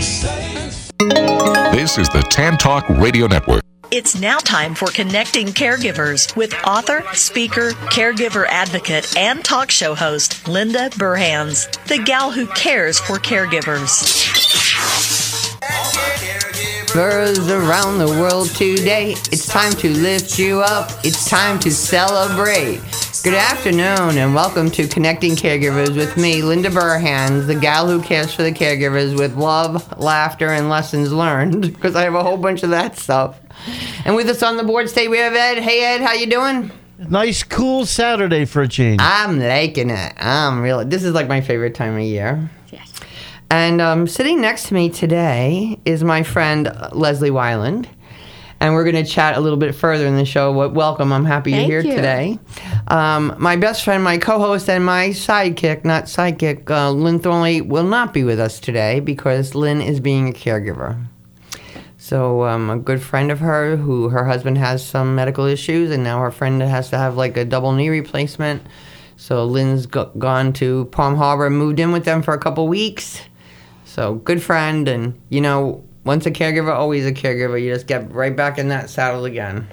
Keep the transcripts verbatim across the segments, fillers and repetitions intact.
This is the Tan Talk Radio Network. It's now time for Connecting Caregivers with author, speaker, caregiver advocate, and talk show host Linda Burhans, the gal who cares for caregivers. Caregivers around the world today, it's time to lift you up, it's time to celebrate. Good afternoon and welcome to Connecting Caregivers with me, Linda Burhans, the gal who cares for the caregivers with love, laughter, and lessons learned, because I have a whole bunch of that stuff. And with us on the board today we have Ed. Hey Ed, how you doing? Nice, cool Saturday for a change. I'm liking it. I'm really, this is like my favorite time of year. Yes. And um, sitting next to me today is my friend Leslie Weiland. And we're going to chat a little bit further in the show. Welcome. I'm happy Thank you're here you. today. Um, my best friend, my co-host, and my sidekick, not sidekick, uh, Lynn Thornley, will not be with us today because Lynn is being a caregiver. So um, a good friend of her, who her husband has some medical issues, and now her friend has to have like a double knee replacement. So Lynn's go- gone to Palm Harbor and moved in with them for a couple weeks. So good friend, and you know, once a caregiver, always a caregiver. You just get right back in that saddle again.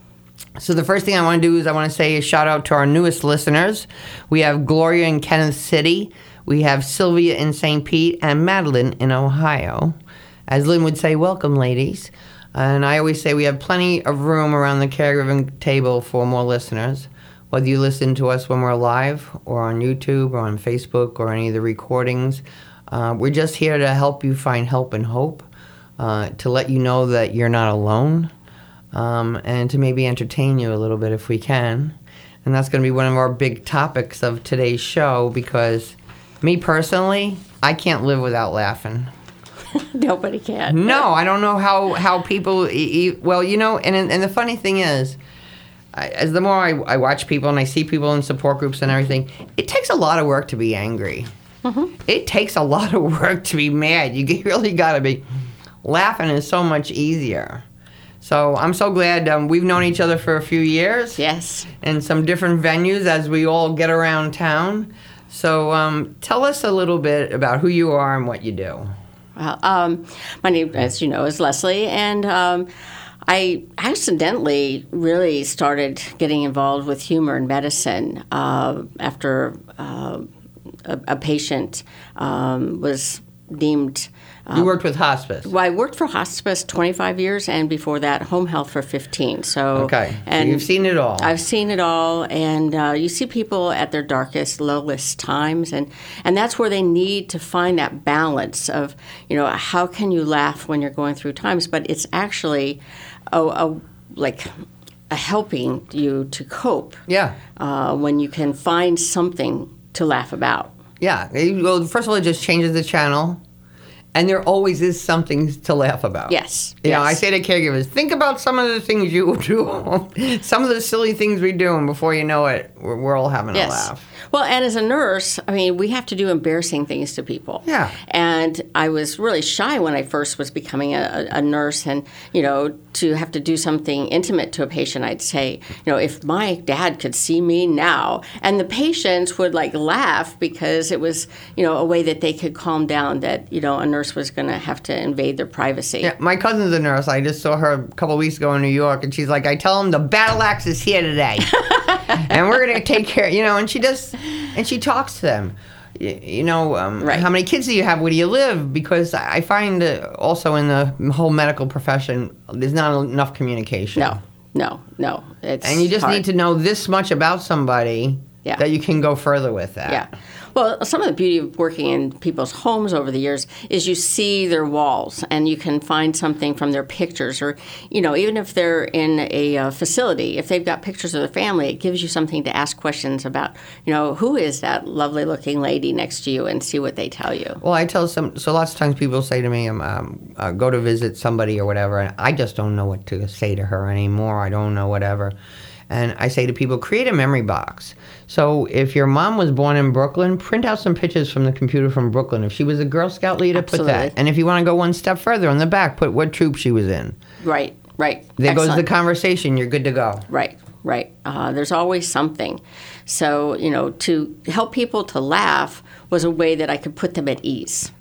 So the first thing I want to do is I want to say a shout out to our newest listeners. We have Gloria in Kenneth City. We have Sylvia in Saint Pete and Madeline in Ohio. As Lynn would say, welcome, ladies. And I always say we have plenty of room around the caregiving table for more listeners. Whether you listen to us when we're live or on YouTube or on Facebook or any of the recordings, uh, we're just here to help you find help and hope. Uh, to let you know that you're not alone, um, and to maybe entertain you a little bit if we can. And that's going to be one of our big topics of today's show, because me personally, I can't live without laughing. Nobody can. No, I don't know how, how people, e- e- well, you know, and and the funny thing is, I, as the more I, I watch people and I see people in support groups and everything, it takes a lot of work to be angry. Mm-hmm. It takes a lot of work to be mad. You really got to be... Laughing is so much easier. So I'm so glad um, we've known each other for a few years. Yes. In some different venues as we all get around town. So um, tell us a little bit about who you are and what you do. Well, um, my name, as you know, is Leslie, and um, I accidentally really started getting involved with humor in medicine uh, after uh, a, a patient um, was deemed... You worked with hospice. Well, I worked for hospice twenty-five years, and before that, home health for fifteen. So, okay, and so you've seen it all. I've seen it all, and uh, you see people at their darkest, lowest times, and, and that's where they need to find that balance of, you know, how can you laugh when you're going through times, but it's actually a, a like a helping you to cope. Yeah. Uh, when you can find something to laugh about. Yeah. Well, first of all, it just changes the channel. And there always is something to laugh about. Yes. You yes. know, I say to caregivers, think about some of the things you do, some of the silly things we do, and before you know it, we're, we're all having yes. a laugh. Well, and as a nurse, I mean, we have to do embarrassing things to people. Yeah. And I was really shy when I first was becoming a, a nurse, and, you know, to have to do something intimate to a patient, I'd say, you know, if my dad could see me now, and the patients would, like, laugh because it was, you know, a way that they could calm down that, you know, a nurse was going to have to invade their privacy. Yeah, my cousin's a nurse. I just saw her a couple of weeks ago in New York, and she's like, I tell them the battle axe is here today. And we're going to take care, you know, and she just, and she talks to them. You, you know, um, right. How many kids do you have? Where do you live? Because I find uh, also in the whole medical profession, there's not enough communication. No, no, no. It's and you just hard. need to know this much about somebody yeah. that you can go further with that. Yeah. Well, some of the beauty of working in people's homes over the years is you see their walls, and you can find something from their pictures, or, you know, even if they're in a uh, facility, if they've got pictures of their family, it gives you something to ask questions about, you know, who is that lovely looking lady next to you, and see what they tell you. Well, I tell some, so lots of times people say to me, um, um, uh, go to visit somebody or whatever, and I just don't know what to say to her anymore. I don't know whatever. And I say to people, create a memory box. So if your mom was born in Brooklyn, print out some pictures from the computer from Brooklyn. If she was a Girl Scout leader, Absolutely. put that. And if you want to go one step further, on the back, put what troop she was in. Right, right. There Excellent. goes the conversation. You're good to go. Right, right. Uh, there's always something. So, you know, to help people to laugh was a way that I could put them at ease.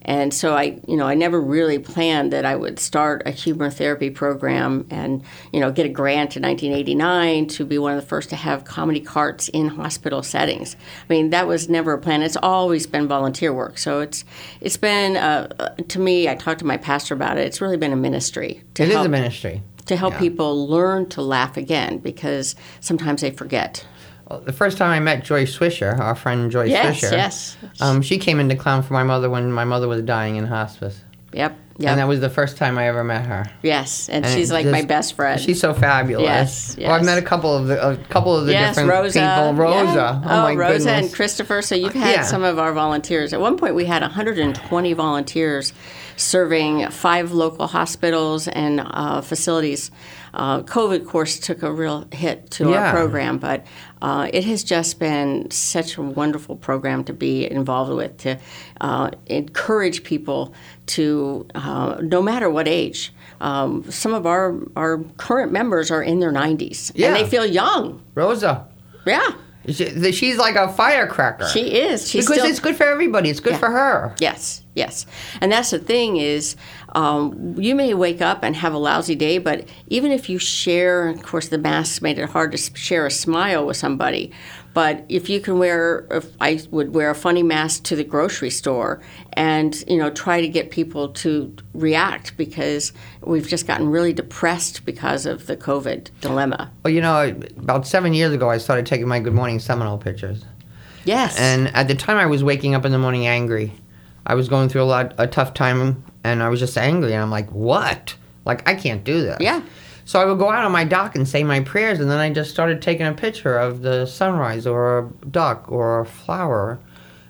And so I, you know, I never really planned that I would start a humor therapy program and, you know, get a grant in nineteen eighty-nine to be one of the first to have comedy carts in hospital settings. I mean, that was never a plan. It's always been volunteer work. So it's it's been, uh, to me, I talked to my pastor about it, it's really been a ministry. To It help, is a ministry. To help Yeah. people learn to laugh again, because sometimes they forget. Well, the first time I met Joyce Swisher, our friend Joyce Yes, Swisher, yes. Um, she came into clown for my mother when my mother was dying in hospice. Yep, yep. And that was the first time I ever met her. Yes, and, And she's it like just- my best friend. She's so fabulous. Yes, Well, I've yes. met a couple of the a couple of the yes, different Rosa. people. Rosa. Yeah. Oh, my Rosa goodness. and Christopher. So you've had Yeah. some of our volunteers. At one point, we had one hundred twenty volunteers serving five local hospitals and uh, facilities. Uh, COVID, of course, took a real hit to Yeah. our program, but uh, it has just been such a wonderful program to be involved with, to uh, encourage people to, uh, no matter what age. Um, some of our, our current members are in their nineties, Yeah. and they feel young. Rosa. Yeah, She, she's like a firecracker. she is. She's because still, it's good for everybody. It's good Yeah. for her. Yes, yes. And that's the thing is, um, you may wake up and have a lousy day, but even if you share, of course, the masks made it hard to s- share a smile with somebody. But if you can wear, if I would wear a funny mask to the grocery store and, you know, try to get people to react, because we've just gotten really depressed because of the COVID dilemma. Well, you know, about seven years ago, I started taking my Good Morning Seminole pictures. Yes. And at the time, I was waking up in the morning angry. I was going through a lot, a tough time, and I was just angry. And I'm like, what? Like, I can't do this. Yeah. So I would go out on my dock and say my prayers, and then I just started taking a picture of the sunrise or a duck or a flower.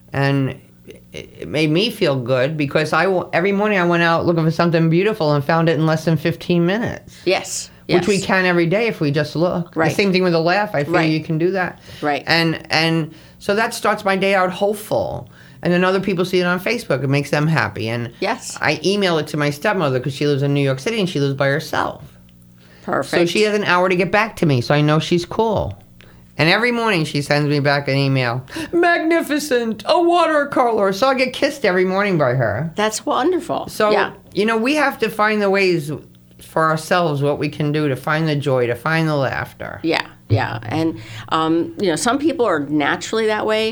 And it, it made me feel good because I, w- every morning I went out looking for something beautiful and found it in less than fifteen minutes. yes. Which we yes. can every day if we just look. Right. The same thing with a laugh. I feel Right. you can do that. Right. And and so that starts my day out hopeful. And then other people see it on Facebook. It makes them happy. And Yes. I email it to my stepmother because she lives in New York City and she lives by herself. Perfect. So she has an hour to get back to me, so I know she's cool. And every morning she sends me back an email. Magnificent! A watercolor! So I get kissed every morning by her. That's wonderful. So, yeah. you know, we have to find the ways for ourselves what we can do to find the joy, to find the laughter. Yeah, yeah. And, um, you know, some people are naturally that way.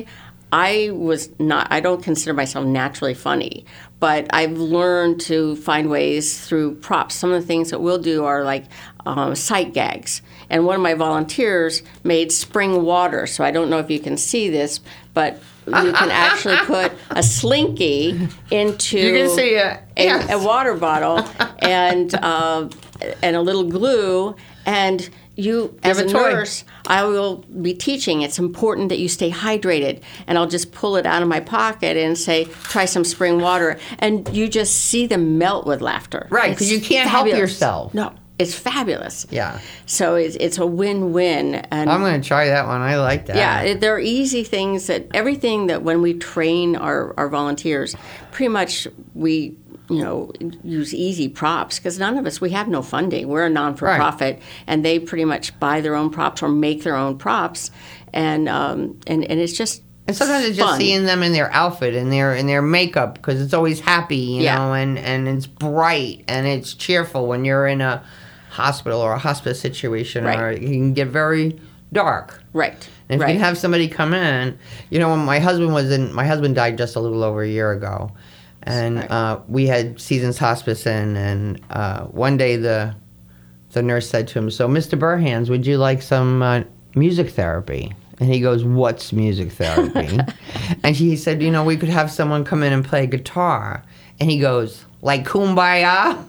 I was not, I don't consider myself naturally funny, but I've learned to find ways through props. Some of the things that we'll do are like um, sight gags. And one of my volunteers made spring water. So I don't know if you can see this, but you can actually put a slinky into You can see it. a, Yes. a water bottle and uh, and a little glue, and you as have a a toy. nurse, I will be teaching. It's important that you stay hydrated, and I'll just pull it out of my pocket and say, "Try some spring water," and you just see them melt with laughter. Right, It's 'cause you can't help fabulous. yourself. No, it's fabulous. Yeah. So it's it's a win-win, and I'm going to try that one. I like that. yeah, it, there are easy things that everything that when we train our, our volunteers, pretty much we you know use easy props because none of us we have no funding. We're a non-for-profit, and they pretty much buy their own props or make their own props, and um, and and it's just And sometimes it's just fun. seeing them in their outfit and their in their makeup because it's always happy, you Yeah. know, and, and it's bright and it's cheerful when you're in a hospital or a hospice situation, Right. or it can get very dark. right. And if right. you have somebody come in, you know, when my husband was in, my husband died just a little over a year ago, and Right. uh, we had Seasons Hospice in, and uh, one day the the nurse said to him, "So, Mister Burhans, would you like some uh, music therapy?" And he goes, "What's music therapy?" And he said, "You know, we could have someone come in and play guitar." And he goes, "Like Kumbaya?"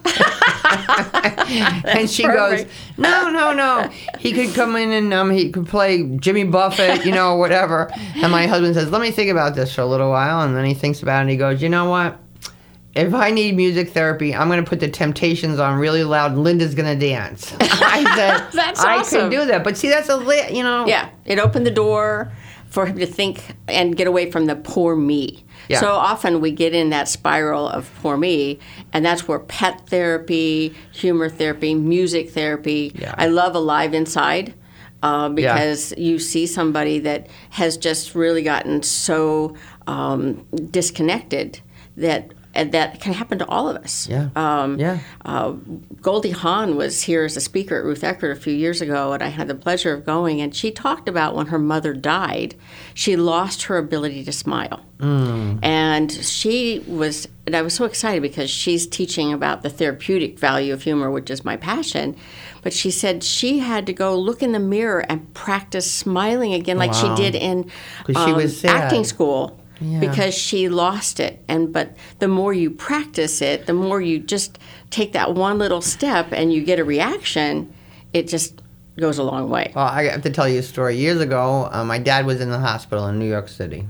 And she Perfect. goes, "No, no, no. He could come in and um, he could play Jimmy Buffett, you know, whatever." And my husband says, "Let me think about this for a little while." And then he thinks about it and he goes, "You know what? If I need music therapy, I'm going to put the Temptations on really loud and Linda's going to dance." I said, That's I awesome. can do that. But see, that's a lit, you know. Yeah, it opened the door for him to think and get away from the poor me. Yeah. So often we get in that spiral of poor me, and that's where pet therapy, humor therapy, music therapy. Yeah. I love Alive Inside uh, because you see somebody that has just really gotten so um, disconnected that and that can happen to all of us. Yeah. Um, Yeah. Uh, Goldie Hawn was here as a speaker at Ruth Eckerd a few years ago, and I had the pleasure of going. And she talked about when her mother died, she lost her ability to smile. Mm. And she was, and I was so excited because she's teaching about the therapeutic value of humor, which is my passion. But she said she had to go look in the mirror and practice smiling again, like Wow. she did in 'Cause she um, was sad. acting school. Yeah. Because she lost it, and but the more you practice it, the more you just take that one little step, and you get a reaction. It just goes a long way. Well, I have to tell you a story. Years ago, uh, my dad was in the hospital in New York City,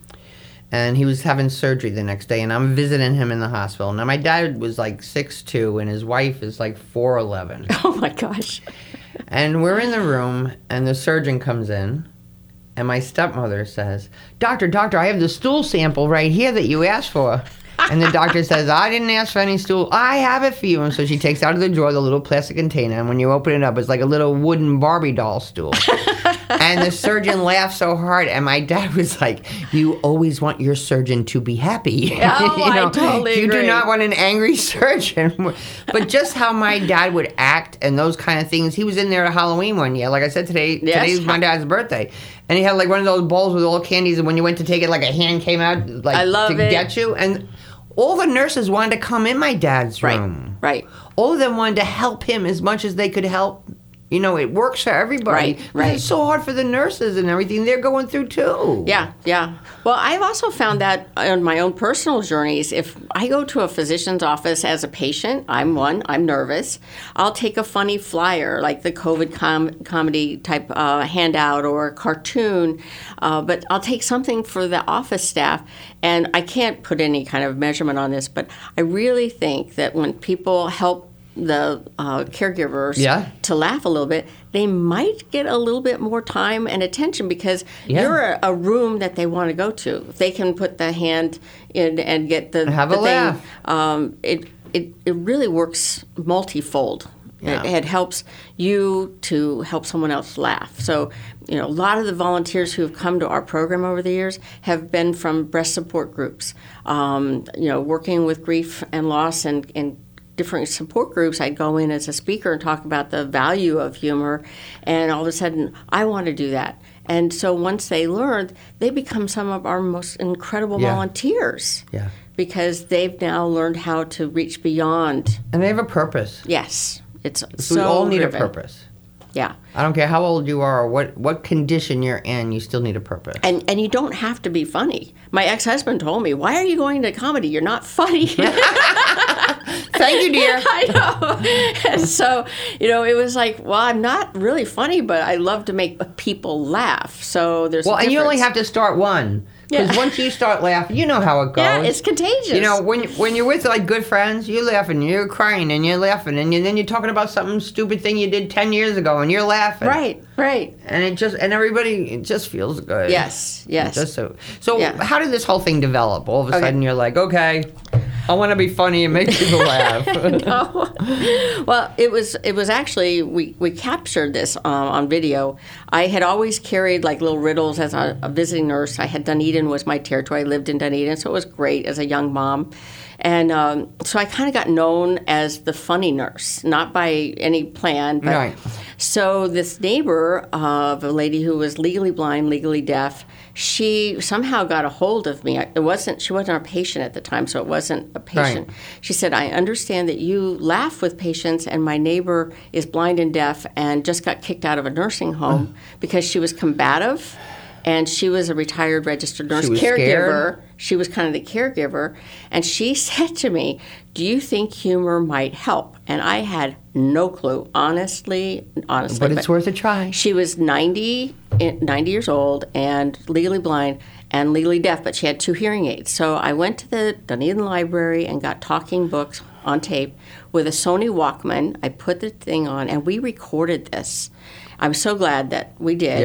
and he was having surgery the next day, and I'm visiting him in the hospital. Now, my dad was like six two, and his wife is like four eleven. Oh my gosh! And we're in the room, and the surgeon comes in, and my stepmother says, "Doctor, doctor, I have the stool sample right here that you asked for." And the doctor says, "I didn't ask for any stool. I have it for you." And so she takes out of the drawer the little plastic container, and when you open it up, it's like a little wooden Barbie doll stool. And the surgeon laughed so hard, and my dad was like, "You always want your surgeon to be happy." Oh, you know, I totally You agree. do not want an angry surgeon. But just how my dad would act and those kind of things. He was in there at Halloween one year. Like I said, today Yes. today's my dad's birthday. And he had like one of those bowls with all candies, and when you went to take it, like a hand came out like I love to it. get you. And all the nurses wanted to come in my dad's Right, room. right. All of them wanted to help him as much as they could help. You know, it works for everybody. Right, 'Cause right. It's so hard for the nurses and everything they're going through too. Yeah, yeah. Well, I've also found that on my own personal journeys, if I go to a physician's office as a patient, I'm one, I'm nervous. I'll take a funny flyer, like the COVID com- comedy type uh, handout or a cartoon, uh, but I'll take something for the office staff. And I can't put any kind of measurement on this, but I really think that when people help the uh, caregivers Yeah. to laugh a little bit, they might get a little bit more time and attention because Yeah. you're a, a room that they want to go to. If they can put the hand in and get the, Have the a laugh. thing, um, it, it, it really works multifold. Yeah. It, it helps you to help someone else laugh. So, you know, a lot of the volunteers who have come to our program over the years have been from breast support groups, um, you know, working with grief and loss and, and different support groups. I'd go in as a speaker and talk about the value of humor, and all of a sudden, I want to do that. And so once they learned, they become some of our most incredible Yeah. volunteers. Yeah. Because they've now learned how to reach beyond. And they have a purpose. Yes, it's So so we all need driven. a purpose. Yeah. I don't care how old you are or what, what condition you're in, you still need a purpose. And and you don't have to be funny. My ex-husband told me, "Why are you going to comedy? You're not funny." Thank you, dear. I know. And so, you know, it was like, well, I'm not really funny, but I love to make people laugh. So there's Well, a and you only difference. have to start one. Because Yeah. once you start laughing, you know how it goes. Yeah, it's contagious. You know, when when you're with like good friends, you're laughing, you're crying, and you're laughing, and you, then you're talking about something stupid thing you did ten years ago, and you're laughing. Right, right. And it just and everybody it just feels good. Yes, yes. Just so. So Yeah. how did this whole thing develop? All of a Okay. sudden, you're like, okay, I want to be funny and make people laugh. No. Well, it was it was actually we, we captured this um, on video. I had always carried like little riddles as a, a visiting nurse. I had Dunedin was my territory. I lived in Dunedin, so it was great as a young mom. And um, so I kind of got known as the funny nurse, not by any plan. But Right. So this neighbor of a lady who was legally blind, legally deaf, she somehow got a hold of me. It wasn't she wasn't our patient at the time, so it wasn't a patient. Right. She said, "I understand that you laugh with patients, and my neighbor is blind and deaf and just got kicked out of a nursing home because she was combative." And she was a retired registered nurse She was caregiver. scared? She was kind of the caregiver. And she said to me, "Do you think humor might help?" And I had no clue, honestly, honestly. But it's worth a try. She was ninety, ninety years old and legally blind and legally deaf, but she had two hearing aids. So I went to the Dunedin Library and got talking books on tape with a Sony Walkman. I put the thing on, and we recorded this. I'm so glad that we did. Yeah.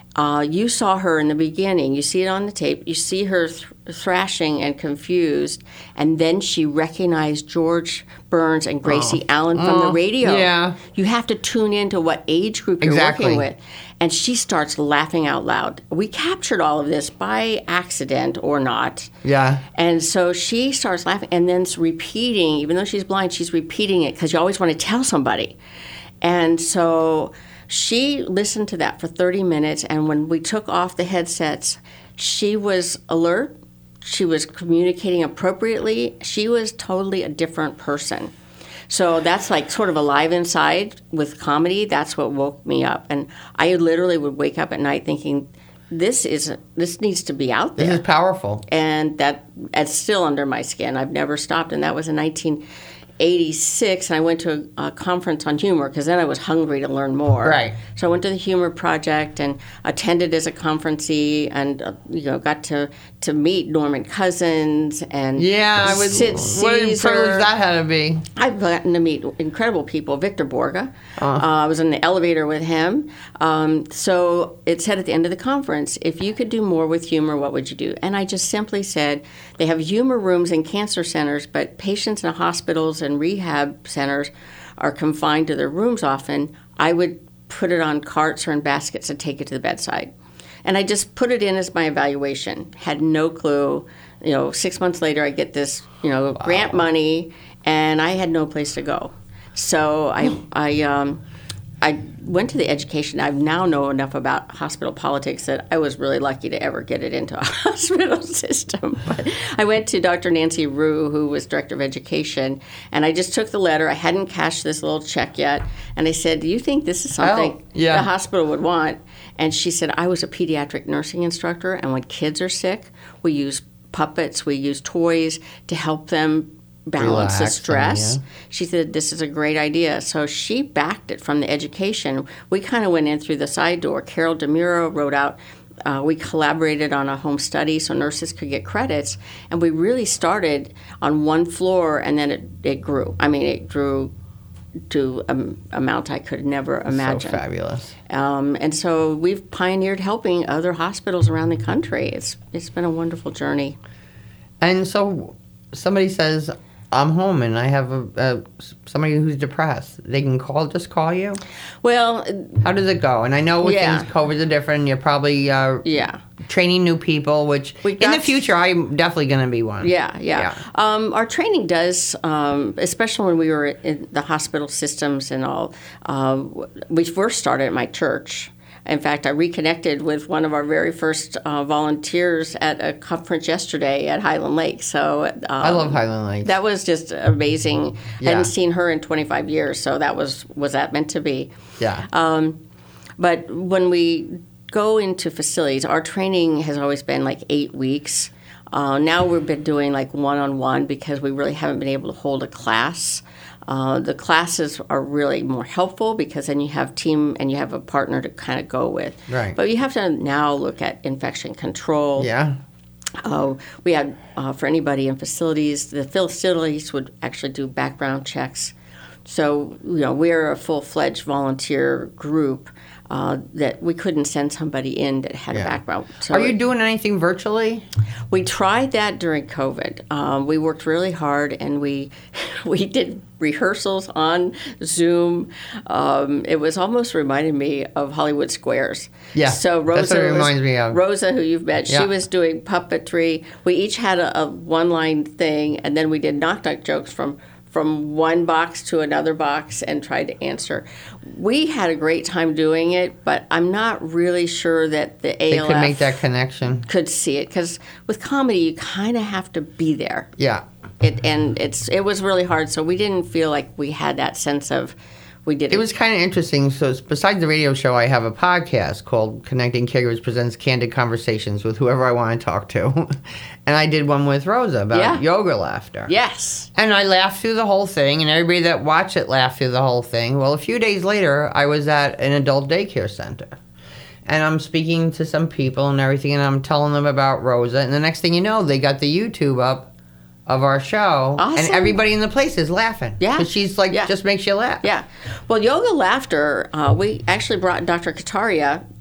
Uh, you saw her in the beginning. You see it on the tape. You see her th- thrashing and confused, and then she recognized George Burns and Gracie Oh. Allen from the Oh, radio. yeah. You have to tune into what age group you're Exactly. working with. And she starts laughing out loud. We captured all of this by accident or not. Yeah. And so she starts laughing and then it's repeating, even though she's blind, she's repeating it because you always want to tell somebody. And so she listened to that for thirty minutes, and when we took off the headsets, she was alert. She was communicating appropriately. She was totally a different person. So that's like sort of alive inside with comedy. That's what woke me up. And I literally would wake up at night thinking, this is this needs to be out there. This is powerful. And that it's still under my skin. I've never stopped. And that was in nineteen eighty-six, and I went to a, a conference on humor because then I was hungry to learn more. Right. So I went to the Humor Project and attended as a conferencee, and uh, you know got to, to meet Norman Cousins and Yeah, I was. Sid What a Caesar. privilege that had to be. I've gotten to meet incredible people. Victor Borga. Uh. Uh, I was in the elevator with him. Um, so it said at the end of the conference, if you could do more with humor, what would you do? And I just simply said, they have humor rooms in cancer centers, but patients in hospitals and rehab centers are confined to their rooms often. I would put it on carts or in baskets and take it to the bedside. And I just put it in as my evaluation. Had no clue. You know, six months later, I get this, you know, wow. grant money, and I had no place to go. So I, I, um, I went to the education. I now know enough about hospital politics that I was really lucky to ever get it into a hospital system. But I went to Doctor Nancy Rue, who was director of education, and I just took the letter. I hadn't cashed this little check yet, and I said, "Do you think this is something oh, yeah. the hospital would want?" And she said, "I was a pediatric nursing instructor, and when kids are sick, we use puppets, we use toys to help them balance the stress." And, yeah. She said, "This is a great idea." So she backed it from the education. We kind of went in through the side door. Carol DeMuro wrote out, uh, we collaborated on a home study so nurses could get credits. And we really started on one floor, and then it, it grew. I mean, it grew to an amount I could never imagine. So fabulous. Um, and so we've pioneered helping other hospitals around the country. It's It's been a wonderful journey. And so somebody says, I'm home and I have a, a somebody who's depressed. They can call, just call you? Well, how does it go? And I know with yeah. things, COVID are different. You're probably uh, yeah. training new people, which We in got- the future, I'm definitely going to be one. Yeah, yeah. Yeah. Um, our training does, um, especially when we were in the hospital systems and all, uh, we first started at my church. In fact, I reconnected with one of our very first uh, volunteers at a conference yesterday at Highland Lake. So um, I love Highland Lake. That was just amazing. Yeah. Hadn't seen her in twenty-five years, so that was was that meant to be. Yeah. Um, but when we go into facilities, our training has always been like eight weeks. Uh, now we've been doing like one-on-one because we really haven't been able to hold a class. Uh, the classes are really more helpful because then you have team and you have a partner to kind of go with. Right. But you have to now look at infection control. Yeah. Uh, we had, uh, for anybody in facilities, the facilities would actually do background checks. So, you know, we're a full-fledged volunteer group uh, that we couldn't send somebody in that had Yeah. a background. So Are you doing anything virtually? we tried that during COVID. Um, we worked really hard, and we we did rehearsals on Zoom. Um, it was almost reminded me of Hollywood Squares. Yeah, So Rosa that's what it was- reminds me of. Rosa, who you've met, Yeah. she was doing puppetry. We each had a, a one-line thing, and then we did knock-knock jokes from from one box to another box and tried to answer. We had a great time doing it, but I'm not really sure that the A They L F could make that connection. could see it, because with comedy you kind of have to be there. Yeah. It and it's it was really hard, so we didn't feel like we had that sense of we did it. It was kind of interesting. So, besides the radio show, I have a podcast called Connecting Caregivers Presents Candid Conversations with whoever I want to talk to. And I did one with Rosa about Yeah. yoga laughter. Yes. And I laughed through the whole thing, and everybody that watched it laughed through the whole thing. Well, a few days later, I was at an adult daycare center. And I'm speaking to some people and everything, and I'm telling them about Rosa. And the next thing you know, they got the YouTube up of our show, and Awesome. everybody in the place is laughing. Yeah. Because she's like, Yeah. just makes you laugh. Yeah. Well, yoga laughter, uh, we actually brought Doctor Kataria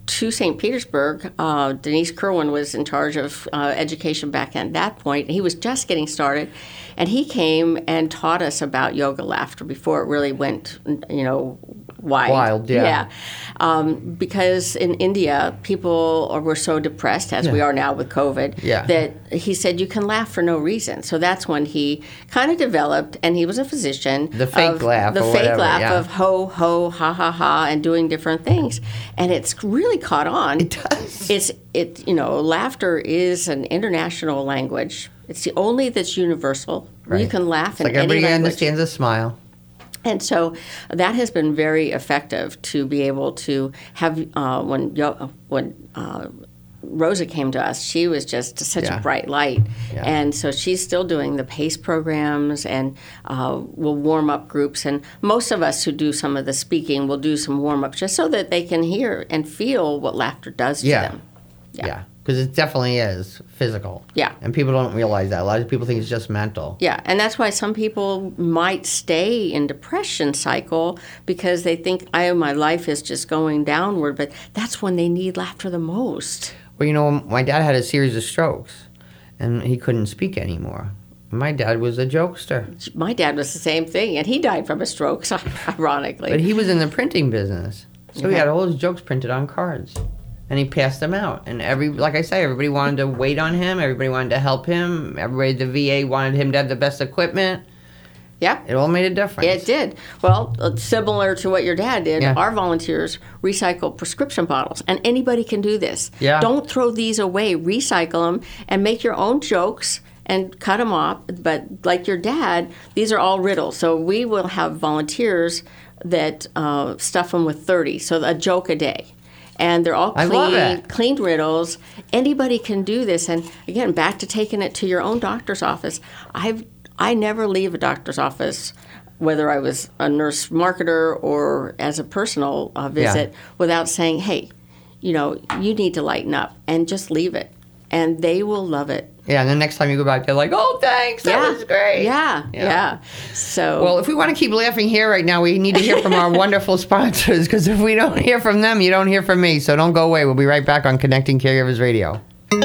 to Saint Petersburg. Uh, Denise Kerwin was in charge of uh, education back at that point. He was just getting started, and he came and taught us about yoga laughter before it really went, you know, wide. Wild, yeah. Yeah. Um, because in India, people are, were so depressed, as Yeah. we are now with COVID, Yeah. that he said you can laugh for no reason. So that's when he kind of developed, and he was a physician. The fake of, laugh The or fake whatever, laugh yeah. of ho, ho, ha, ha, ha, and doing different things. And it's really caught on. It does. It's, it, you know, laughter is an international language. It's the only that's universal. You Right. can laugh It's in like any everybody language. understands a smile. And so that has been very effective to be able to have, uh, when yo- when uh, Rosa came to us, she was just such Yeah. a bright light. Yeah. And so she's still doing the PACE programs and uh, will warm up groups. And most of us who do some of the speaking will do some warm ups just so that they can hear and feel what laughter does Yeah. to them. Yeah. Because it definitely is physical. Yeah. And people don't realize that. A lot of people think it's just mental. Yeah, and that's why some people might stay in depression cycle because they think, I my life is just going downward, but that's when they need laughter the most. Well, you know, my dad had a series of strokes, and he couldn't speak anymore. My dad was a jokester. My dad was the same thing, and he died from a stroke, so ironically. But he was in the printing business. So he Yeah. had all his jokes printed on cards. And he passed them out. And every, like I say, everybody wanted to wait on him. Everybody wanted to help him. Everybody at the V A wanted him to have the best equipment. Yeah. It all made a difference. It did. Well, uh, similar to what your dad did, Yeah. our volunteers recycle prescription bottles, and anybody can do this. Yeah. Don't throw these away. Recycle them and make your own jokes and cut them off. But like your dad, these are all riddles. So we will have volunteers that uh, stuff them with thirty, so a joke a day. And they're all I love clean, it. cleaned riddles. Anybody can do this. And again, back to taking it to your own doctor's office. I've I never leave a doctor's office, whether I was a nurse marketer or as a personal uh, visit, without saying, hey, you know, you need to lighten up, and just leave it. And they will love it. Yeah, and the next time you go back, they're like, oh, thanks, that yeah. was great. Yeah, Yeah. yeah. So, Well, if we want to keep laughing here right now, we need to hear from our wonderful sponsors, because if we don't hear from them, you don't hear from me. So don't go away. We'll be right back on Connecting Caregivers Radio.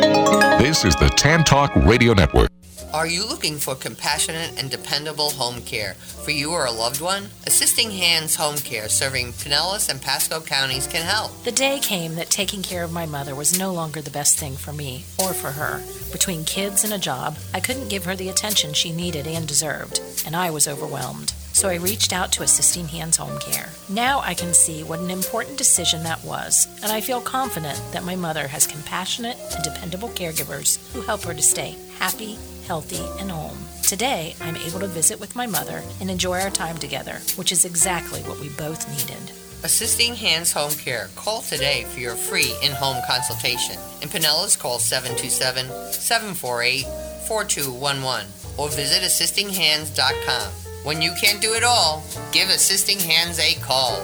This is the Tan Talk Radio Network. Are you looking for compassionate and dependable home care for you or a loved one? Assisting Hands Home Care, serving Pinellas and Pasco counties, can help. The day came that taking care of my mother was no longer the best thing for me or for her. Between kids and a job, I couldn't give her the attention she needed and deserved, and I was overwhelmed. So I reached out to Assisting Hands Home Care. Now I can see what an important decision that was, and I feel confident that my mother has compassionate and dependable caregivers who help her to stay happy, healthy, and home. Today, I'm able to visit with my mother and enjoy our time together, which is exactly what we both needed. Assisting Hands Home Care. Call today for your free in-home consultation. In Pinellas, call seven two seven, seven four eight, four two one one or visit assisting hands dot com. When you can't do it all, give Assisting Hands a call.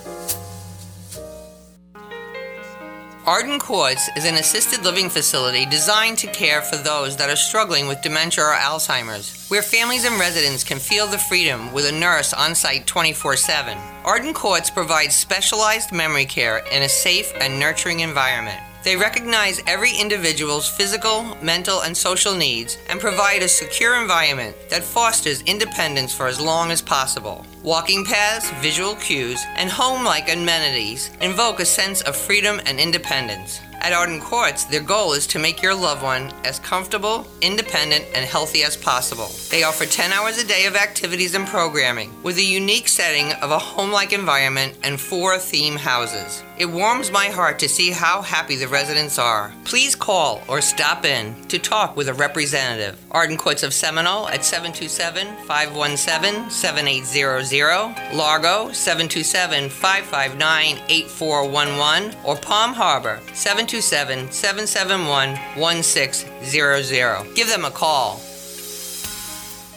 Arden Courts is an assisted living facility designed to care for those that are struggling with dementia or Alzheimer's, where families and residents can feel the freedom with a nurse on site twenty-four seven. Arden Courts provides specialized memory care in a safe and nurturing environment. They recognize every individual's physical, mental, and social needs and provide a secure environment that fosters independence for as long as possible. Walking paths, visual cues, and home-like amenities invoke a sense of freedom and independence. At Arden Courts, their goal is to make your loved one as comfortable, independent, and healthy as possible. They offer ten hours a day of activities and programming, with a unique setting of a home-like environment and four theme houses. It warms my heart to see how happy the residents are. Please call or stop in to talk with a representative. Arden Courts of Seminole at seven two seven, five one seven, seven eight zero zero, Largo seven two seven, five five nine, eight four one one, or Palm Harbor seven two seven, seven seven one, one six zero zero. Give them a call.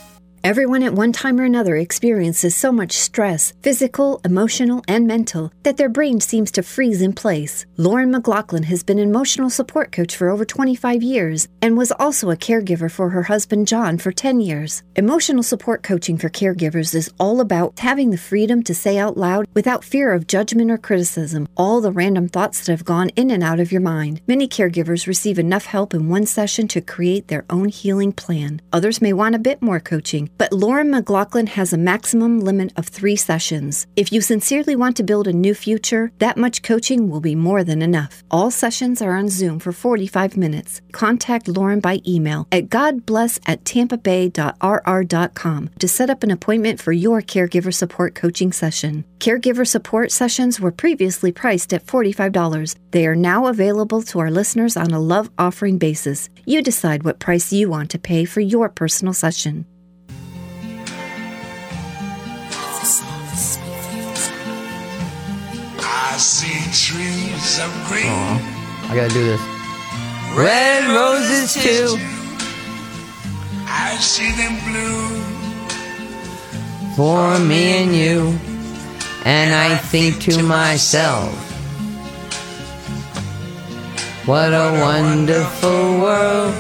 Everyone at one time or another experiences so much stress, physical, emotional, and mental, that their brain seems to freeze in place. Lauren McLaughlin has been an emotional support coach for over twenty-five years and was also a caregiver for her husband John for ten years. Emotional support coaching for caregivers is all about having the freedom to say out loud, without fear of judgment or criticism, all the random thoughts that have gone in and out of your mind. Many caregivers receive enough help in one session to create their own healing plan. Others may want a bit more coaching, but Lauren McLaughlin has a maximum limit of three sessions. If you sincerely want to build a new future, that much coaching will be more than enough. All sessions are on Zoom for forty-five minutes. Contact Lauren by email at godbless at tampa bay dot r r dot com to set up an appointment for your caregiver support coaching session. Caregiver support sessions were previously priced at forty-five dollars. They are now available to our listeners on a love offering basis. You decide what price you want to pay for your personal session. I see trees of green. Aww, I gotta do this. Red roses too. I see them blue for me and you. And I think to myself, what a wonderful world.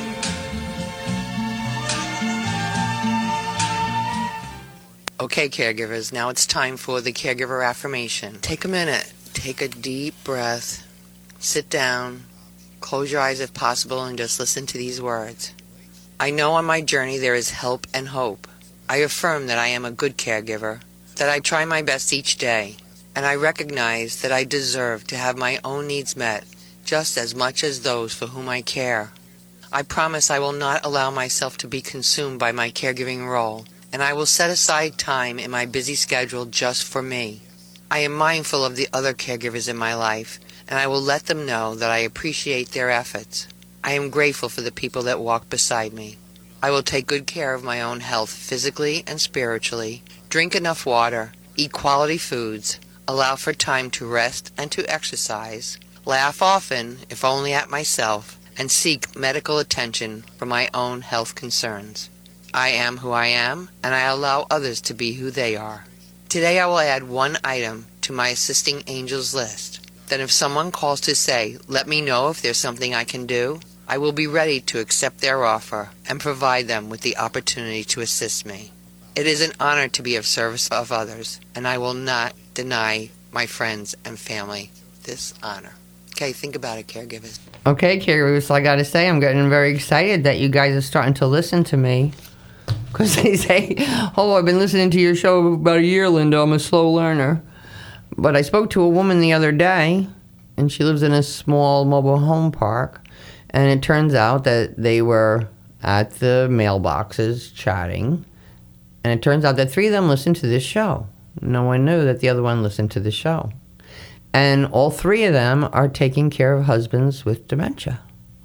Okay, caregivers, now it's time for the caregiver affirmation. Take a minute, take a deep breath, sit down, close your eyes if possible, and just listen to these words. I know on my journey there is help and hope. I affirm that I am a good caregiver, that I try my best each day, and I recognize that I deserve to have my own needs met just as much as those for whom I care. I promise I will not allow myself to be consumed by my caregiving role, and I will set aside time in my busy schedule just for me. I am mindful of the other caregivers in my life, and I will let them know that I appreciate their efforts. I am grateful for the people that walk beside me. I will take good care of my own health physically and spiritually, drink enough water, eat quality foods, allow for time to rest and to exercise, laugh often, if only at myself, and seek medical attention for my own health concerns. I am who I am, and I allow others to be who they are. Today I will add one item to my assisting angels list. Then if someone calls to say, let me know if there's something I can do, I will be ready to accept their offer and provide them with the opportunity to assist me. It is an honor to be of service of others, and I will not deny my friends and family this honor. Okay, think about it, caregivers. Okay, caregivers, so I got to say, I'm getting very excited that you guys are starting to listen to me. Because they say, oh, I've been listening to your show about a year, Linda. I'm a slow learner. But I spoke to a woman the other day, and she lives in a small mobile home park. And it turns out that they were at the mailboxes chatting. And it turns out that three of them listened to this show. No one knew that the other one listened to the show. And all three of them are taking care of husbands with dementia.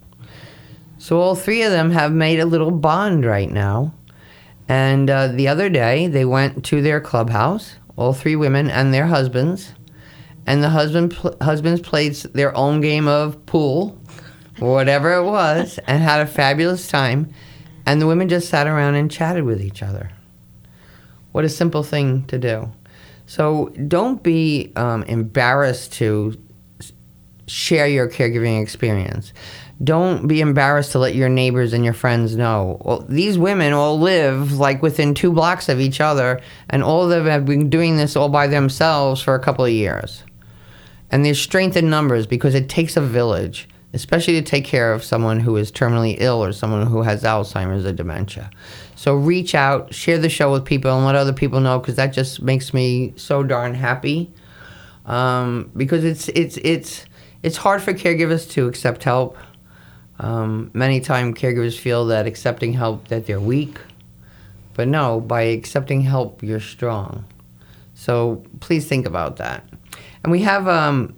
So all three of them have made a little bond right now. And uh, the other day, they went to their clubhouse, all three women and their husbands. And the husband pl- husbands played their own game of pool, or whatever it was, and had a fabulous time. And the women just sat around and chatted with each other. What a simple thing to do. So don't be um, embarrassed to share your caregiving experience. Don't be embarrassed to let your neighbors and your friends know. Well, these women all live like within two blocks of each other, and all of them have been doing this all by themselves for a couple of years. And there's strength in numbers because it takes a village, especially to take care of someone who is terminally ill or someone who has Alzheimer's or dementia. So reach out, share the show with people, and let other people know, because that just makes me so darn happy. Um, because it's it's it's it's hard for caregivers to accept help. Um, many times caregivers feel that accepting help, that they're weak. But no, by accepting help, you're strong. So please think about that. And we have, um,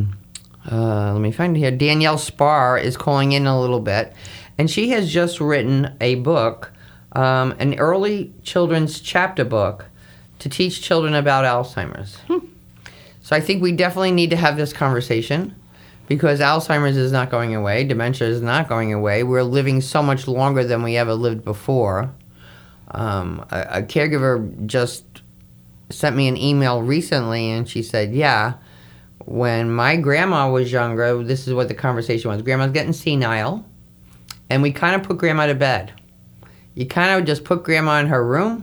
uh, let me find it here, Danielle Spar is calling in a little bit. And she has just written a book, um, an early children's chapter book to teach children about Alzheimer's. Hmm. So I think we definitely need to have this conversation. Because Alzheimer's is not going away, dementia is not going away. We're living so much longer than we ever lived before. Um, a, a caregiver just sent me an email recently, and she said, yeah, when my grandma was younger, this is what the conversation was. Grandma's getting senile, and we kind of put Grandma to bed. You kind of just put Grandma in her room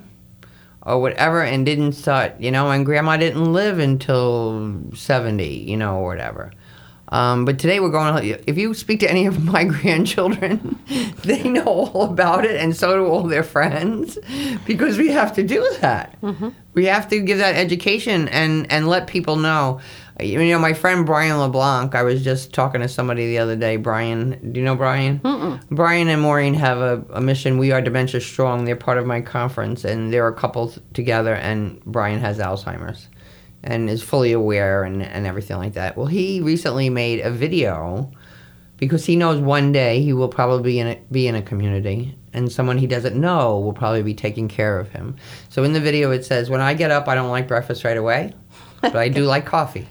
or whatever and didn't start, you know, and Grandma didn't live until seventy, you know, or whatever. Um, but today we're going, if you speak to any of my grandchildren, they know all about it, and so do all their friends, because we have to do that. Mm-hmm. We have to give that education and, and let people know. You know, my friend Brian LeBlanc, I was just talking to somebody the other day. Brian, do you know Brian? Mm-mm. Brian and Maureen have a, a mission. We are Dementia Strong. They're part of my conference, and they're a couple together, and Brian has Alzheimer's and is fully aware and, and everything like that. Well, he recently made a video because he knows one day he will probably be in a, be in a community, and someone he doesn't know will probably be taking care of him. So in the video it says, when I get up, I don't like breakfast right away, but I do like coffee.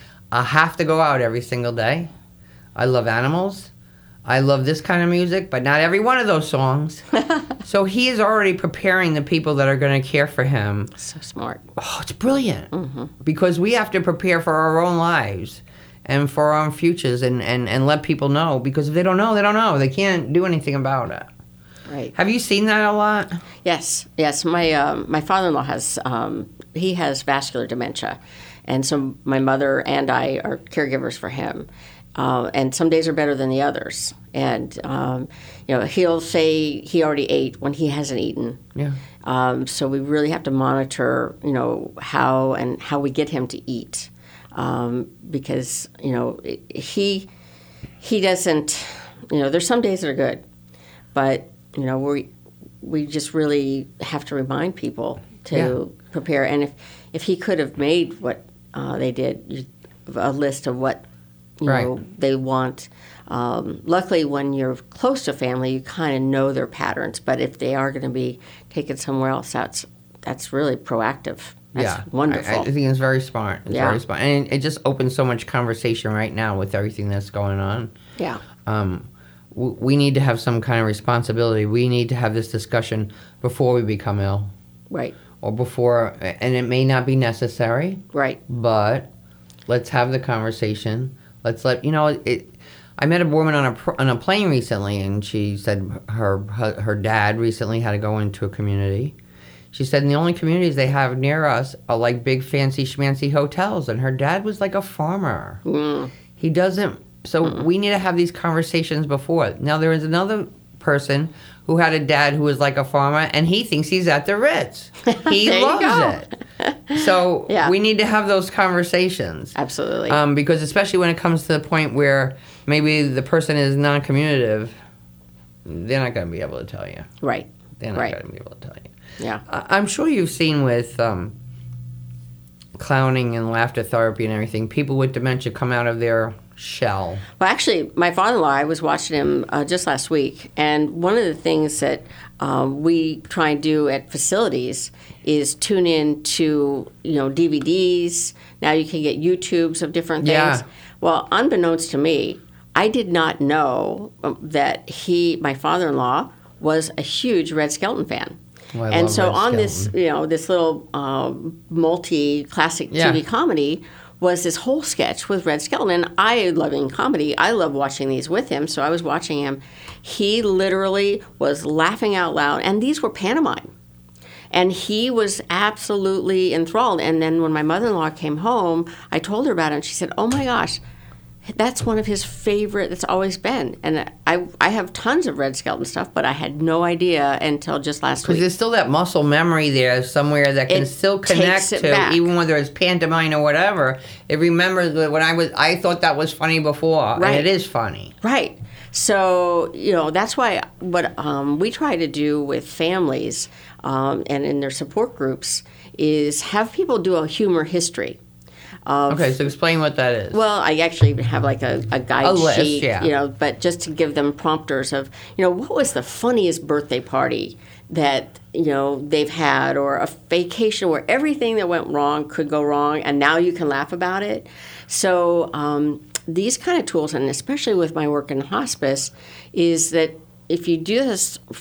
I have to go out every single day. I love animals. I love this kind of music, but not every one of those songs. So he is already preparing the people that are going to care for him. So smart. Oh, it's brilliant. Mm-hmm. Because we have to prepare for our own lives and for our own futures, and, and, and let people know. Because if they don't know, they don't know. They can't do anything about it. Right. Have you seen that a lot? Yes. Yes. My um, my father-in-law has um, he has vascular dementia, and so my mother and I are caregivers for him. Uh, and some days are better than the others. And, um, you know, he'll say he already ate when he hasn't eaten. Yeah. Um, so we really have to monitor, you know, how and how we get him to eat. Um, because, you know, he he doesn't, you know, there's some days that are good. But, you know, we we just really have to remind people to yeah. prepare. And if, if he could have made what uh, they did, a list of what, You right. know, they want. Um, luckily, when you're close to family, you kind of know their patterns. But if they are going to be taken somewhere else, that's that's really proactive. That's yeah, wonderful. I, I think it's very smart. It's yeah. very smart, and it just opens so much conversation right now with everything that's going on. Yeah. Um, w- we need to have some kind of responsibility. We need to have this discussion before we become ill. Right. Or before, and it may not be necessary. Right. But let's have the conversation. Let's let, you know, it, I met a woman on a on a plane recently, and she said her, her her dad recently had to go into a community. She said, and the only communities they have near us are like big fancy schmancy hotels, and her dad was like a farmer. Mm. He doesn't, so mm. we need to have these conversations before. Now, there is another person who had a dad who was like a farmer, and he thinks he's at the Ritz. He loves it. So yeah. we need to have those conversations. Absolutely. Um, because especially when it comes to the point where maybe the person is non-communicative, they're not going to be able to tell you. Right. They're not right. going to be able to tell you. Yeah. I- I'm sure you've seen with um, clowning and laughter therapy and everything, people with dementia come out of their shell. Well, actually, my father-in-law, I was watching him uh, just last week, and one of the things that um, we try and do at facilities is tune in to, you know, D V Ds. Now you can get YouTubes of different things. Yeah. Well, unbeknownst to me, I did not know that he, my father-in-law, was a huge Red Skelton fan. Oh, I and love so Red on Skelton. this, you know, this little um, multi-classic Yeah. T V comedy was this whole sketch with Red Skelton. And I, loving comedy, I love watching these with him. So I was watching him. He literally was laughing out loud. And these were pantomime. And he was absolutely enthralled. And then when my mother-in-law came home, I told her about it. And she said, oh, my gosh, that's one of his favorite, that's always been. And I I have tons of Red Skelton stuff, but I had no idea until just last Because week. there's still that muscle memory there somewhere that can It still connect takes it to, back. even whether it's pantomime or whatever. It remembers that when I was, I thought that was funny before, Right. and it is funny. Right. So, you know, that's why what um, we try to do with families um, and in their support groups is have people do a humor history. Of, Okay, so explain what that is. Well, I actually have like a, a guide A list, sheet, yeah. you know, but just to give them prompters of, you know, what was the funniest birthday party that, you know, they've had, or a vacation where everything that went wrong could go wrong, and now you can laugh about it. So um, these kind of tools, and especially with my work in hospice, is that if you do this for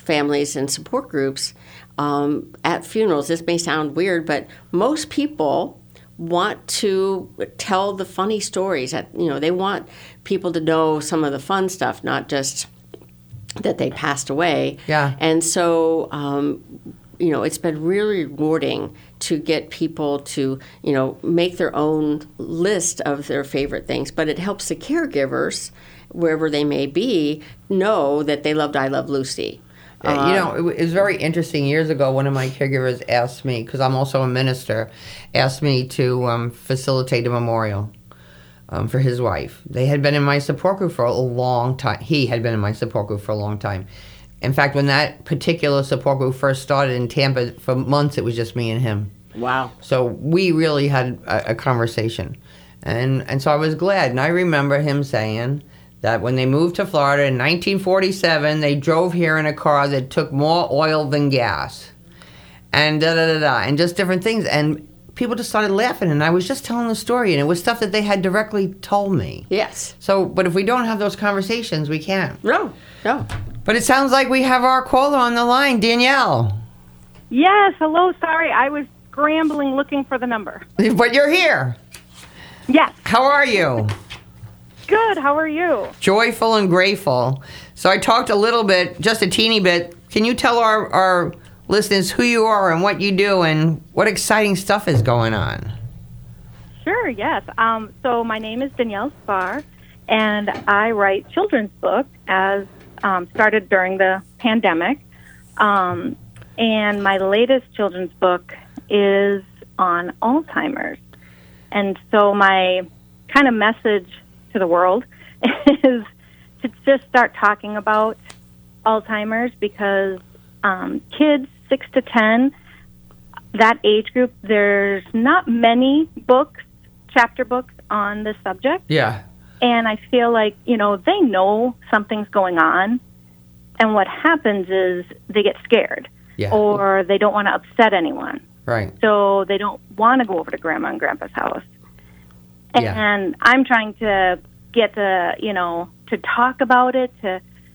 families and support groups um, at funerals. This may sound weird, but most people want to tell the funny stories. That, you know, they want people to know some of the fun stuff, not just that they passed away. Yeah. And so, um, you know, it's been really rewarding to get people to, you know, make their own list of their favorite things. But it helps the caregivers, wherever they may be, know that they loved I Love Lucy. Yeah, you know, it, it was very interesting. Years ago, one of my caregivers asked me, because I'm also a minister, asked me to um, facilitate a memorial um, for his wife. They had been in my support group for a long time. He had been in my support group for a long time. In fact, when that particular support group first started in Tampa, for months it was just me and him. Wow. So we really had a, a conversation. And, and so I was glad. And I remember him saying that when they moved to Florida in nineteen forty-seven, they drove here in a car that took more oil than gas. And da-da-da-da, and just different things. And people just started laughing, and I was just telling the story, and it was stuff that they had directly told me. Yes. So, but if we don't have those conversations, we can't. No, no. But it sounds like we have our caller on the line, Danielle. Yes, hello, sorry, I was scrambling looking for the number. But you're here. Yes. How are you? Good, how are you? Joyful and grateful. So I talked a little bit, just a teeny bit. Can you tell our, our listeners who you are and what you do and what exciting stuff is going on? Sure, yes. Um, so my name is Danielle Spar, and I write children's books as um, started during the pandemic. Um, and my latest children's book is on Alzheimer's. And so my kind of message to the world is to just start talking about Alzheimer's, because um, kids six to ten, that age group, there's not many books, chapter books on this subject. Yeah. And I feel like, you know, they know something's going on, and what happens is they get scared, Yeah. or they don't want to upset anyone. Right. So they don't want to go over to Grandma and Grandpa's house. And Yeah. I'm trying to get the, you know, to talk about it, to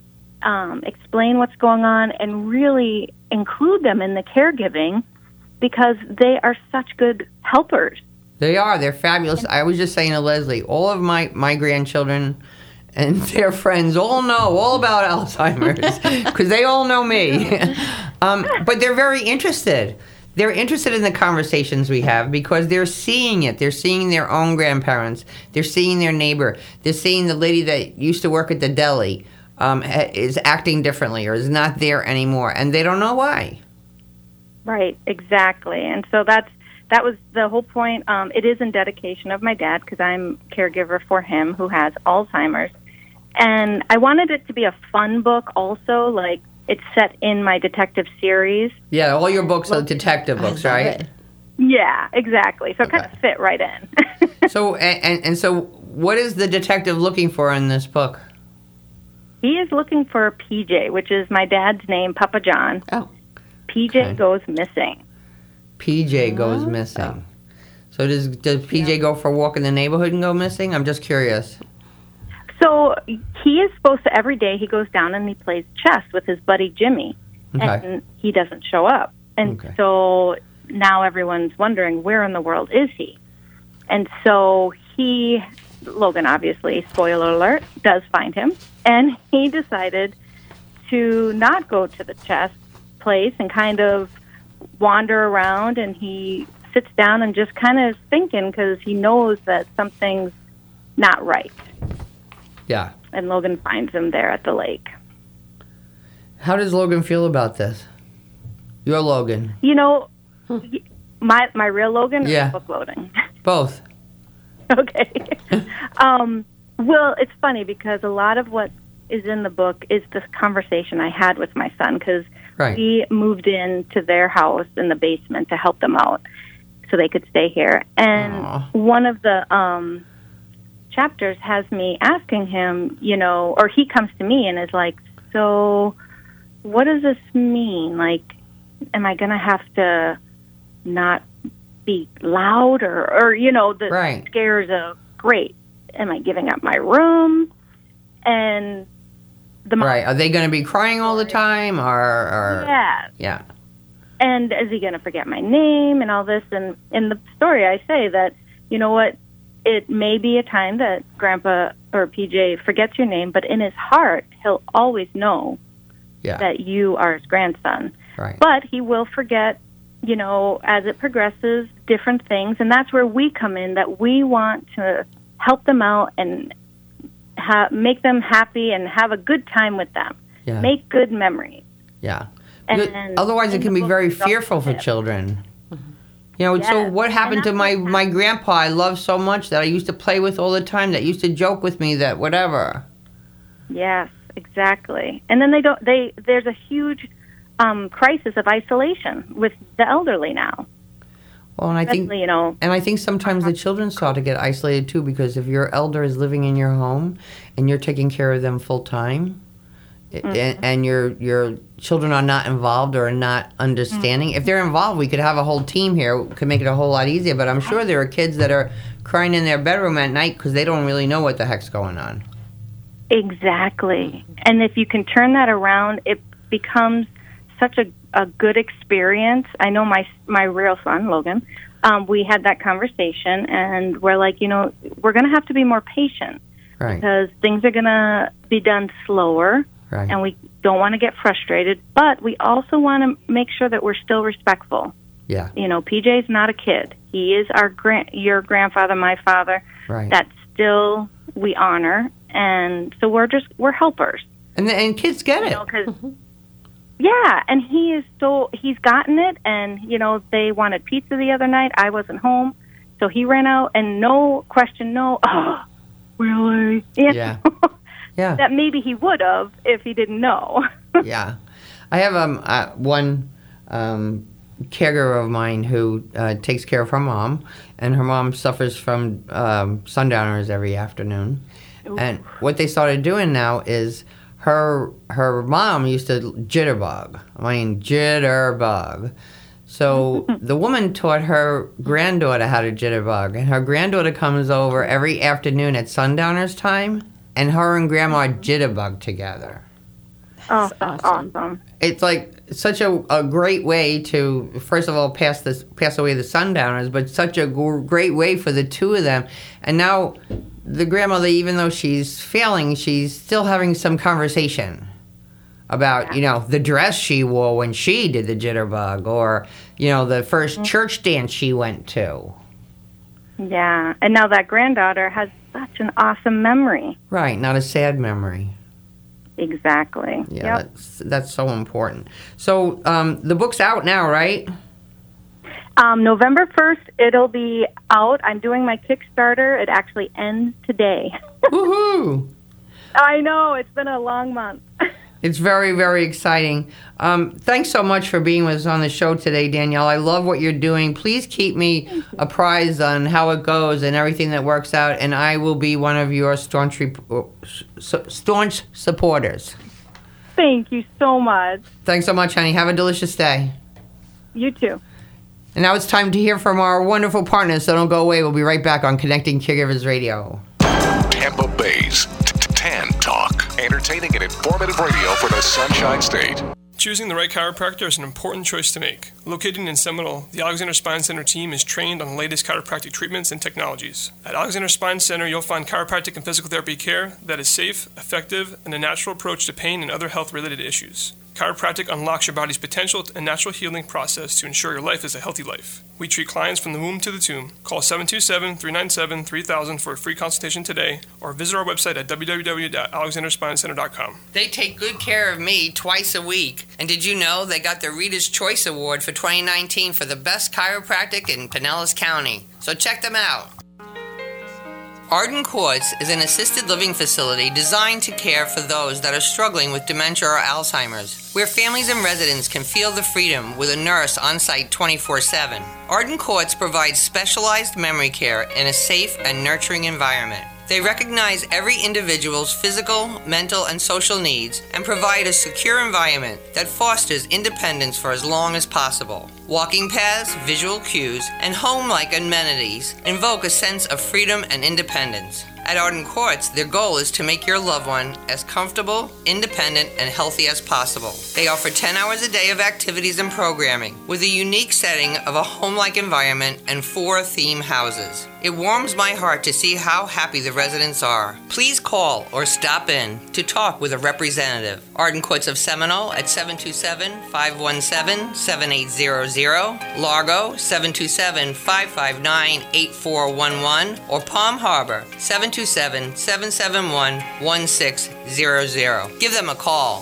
um, explain what's going on, and really include them in the caregiving, because they are such good helpers. They are. They're fabulous. I was just saying to Leslie, all of my, my grandchildren and their friends all know all about Alzheimer's, because they all know me. um, but they're very interested. They're interested in the conversations we have because they're seeing it. They're seeing their own grandparents. They're seeing their neighbor. They're seeing the lady that used to work at the deli um, is acting differently or is not there anymore, and they don't know why. Right, exactly. And so that's that was the whole point. Um, it is in dedication of my dad, because I'm caregiver for him who has Alzheimer's. And I wanted it to be a fun book also, like it's set in my detective series. Yeah, all your books are detective books, right? It. Yeah, exactly. So it kind of fit right in. So, and, and, and so what is the detective looking for in this book? He is looking for P J, which is my dad's name, Papa John. Oh. P J Okay. goes missing. P J goes missing. So does does P J go for a walk in the neighborhood and go missing? I'm just curious. So he is supposed to, every day he goes down and he plays chess with his buddy Jimmy. Okay. And he doesn't show up. And Okay. so now everyone's wondering, where in the world is he? And so he, Logan obviously, spoiler alert, does find him. And he decided to not go to the chess place and kind of wander around, and he sits down and just kind of thinking, because he knows that something's not right. Yeah. And Logan finds him there at the lake. How does Logan feel about this? Your Logan. You know, my my real Logan or Yeah. book loading? Both. Okay. um, well, it's funny because a lot of what is in the book is this conversation I had with my son, because Right. we moved into their house in the basement to help them out so they could stay here. And Aw. one of the um, chapters has me asking him, you know, or he comes to me and is like, so what does this mean? Like, am I going to have to not be loud or, or you know, the Right. scares of, great, am I giving up my room? And the mom. Right. Are they going to be crying all the time, or? or Yeah. Yeah. And is he going to forget my name and all this? And in the story, I say that, you know what, it may be a time that Grandpa or P J forgets your name, but in his heart, he'll always know Yeah. that you are his grandson. Right. But he will forget, you know, as it progresses, different things. And that's where we come in, that we want to help them out and ha- make them happy and have a good time with them. Yeah. Make good memories. Yeah. And Because then otherwise, it in can the be book, very there's also fearful for tips. children. You know, so Yes. what happened And to that's my, what my grandpa I loved so much that I used to play with all the time, that used to joke with me, that whatever. Yes, exactly. And then they don't. They there's a huge um, crisis of isolation with the elderly now. Well, and I think, Especially, you know, and I think sometimes the children start to get isolated too, because if your elder is living in your home and you're taking care of them full time, Mm-hmm. and, and your your children are not involved or not understanding. Mm-hmm. If they're involved, we could have a whole team here. We could make it a whole lot easier. But I'm sure there are kids that are crying in their bedroom at night because they don't really know what the heck's going on. exactly. And if you can turn that around, it becomes such a, a good experience. I know my my real son, Logan, um, we had that conversation, and we're like, you know, we're going to have to be more patient Right. because things are going to be done slower. Right. And we don't want to get frustrated, but we also want to make sure that we're still respectful. Yeah. You know, P J's not a kid. He is our grand, your grandfather, my father. Right. That still we honor, and so we're just we're helpers. And the, and kids get You it. know, 'cause yeah, and he is so he's gotten it, and you know they wanted pizza the other night. I wasn't home, so he ran out, and no question, no. Oh, really? You Yeah. know? Yeah. That maybe he would have if he didn't know. Yeah. I have um uh, one um, caregiver of mine who uh, takes care of her mom, and her mom suffers from um, sundowners every afternoon. Ooh. And what they started doing now is her her mom used to jitterbug. I mean, jitterbug. So the woman taught her granddaughter how to jitterbug, and her granddaughter comes over every afternoon at sundowners time, and her and grandma jitterbug together. Oh, that's awesome. It's like such a, a great way to, first of all, pass this pass away the sundowners, but such a g- great way for the two of them. And now the grandmother, even though she's failing, she's still having some conversation about, you know, the dress she wore when she did the jitterbug, or, you know, the first Mm-hmm. church dance she went to. Yeah, and now that granddaughter has such an awesome memory. Right, not a sad memory. Exactly. Yeah, Yep. that's that's so important. So um, the book's out now, right? Um, November first, it'll be out. I'm doing my Kickstarter. It actually ends today. Woohoo! I know, it's been a long month. It's very, very exciting. Um, thanks so much for being with us on the show today, Danielle. I love what you're doing. Please keep me apprised on how it goes and everything that works out, and I will be one of your staunch, rep- staunch supporters. Thank you so much. Thanks so much, honey. Have a delicious day. You too. And now it's time to hear from our wonderful partners, so don't go away. We'll be right back on Connecting Caregivers Radio. Tampa Bay's Tan Talk. Entertaining and informative radio for the Sunshine State. Choosing the right chiropractor is an important choice to make. Located in Seminole, the Alexander Spine Center team is trained on the latest chiropractic treatments and technologies. At Alexander Spine Center, you'll find chiropractic and physical therapy care that is safe, effective, and a natural approach to pain and other health-related issues. Chiropractic unlocks your body's potential and natural healing process to ensure your life is a healthy life. We treat clients from the womb to the tomb. Call seven two seven, three nine seven, three thousand for a free consultation today, or visit our website at w w w dot alexander spine center dot com. They take good care of me twice a week. And did you know they got the Reader's Choice Award for twenty nineteen for the best chiropractic in Pinellas County? So check them out. Arden Courts is an assisted living facility designed to care for those that are struggling with dementia or Alzheimer's, where families and residents can feel the freedom with a nurse on site twenty-four seven. Arden Courts provides specialized memory care in a safe and nurturing environment. They recognize every individual's physical, mental, and social needs and provide a secure environment that fosters independence for as long as possible. Walking paths, visual cues, and home-like amenities invoke a sense of freedom and independence. At Arden Courts, their goal is to make your loved one as comfortable, independent, and healthy as possible. They offer ten hours a day of activities and programming, with a unique setting of a home-like environment and four theme houses. It warms my heart to see how happy the residents are. Please call or stop in to talk with a representative. Arden Courts of Seminole at seven two seven, five one seven, seven eight zero zero, Largo seven two seven, five five nine, eight four one one, or Palm Harbor seven two seven, seven seven one, one six zero zero. Give them a call.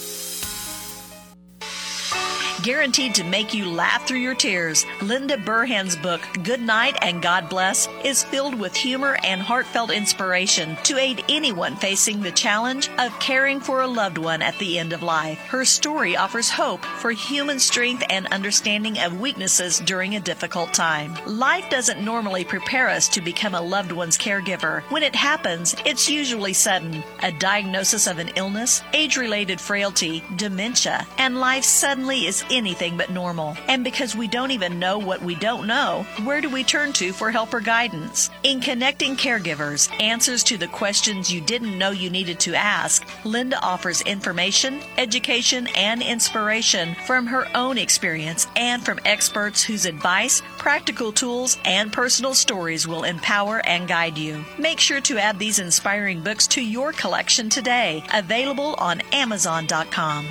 Guaranteed to make you laugh through your tears, Linda Burhan's book, Good Night and God Bless, is filled with humor and heartfelt inspiration to aid anyone facing the challenge of caring for a loved one at the end of life. Her story offers hope for human strength and understanding of weaknesses during a difficult time. Life doesn't normally prepare us to become a loved one's caregiver. When it happens, it's usually sudden. A diagnosis of an illness, age-related frailty, dementia, and life suddenly is anything but normal. And because we don't even know what we don't know, where do we turn to for help or guidance? In Connecting Caregivers, Answers to the Questions You Didn't Know You Needed to Ask, Linda offers information, education, and inspiration from her own experience and from experts whose advice, practical tools, and personal stories will empower and guide you. Make sure to add these inspiring books to your collection today. Available on Amazon dot com.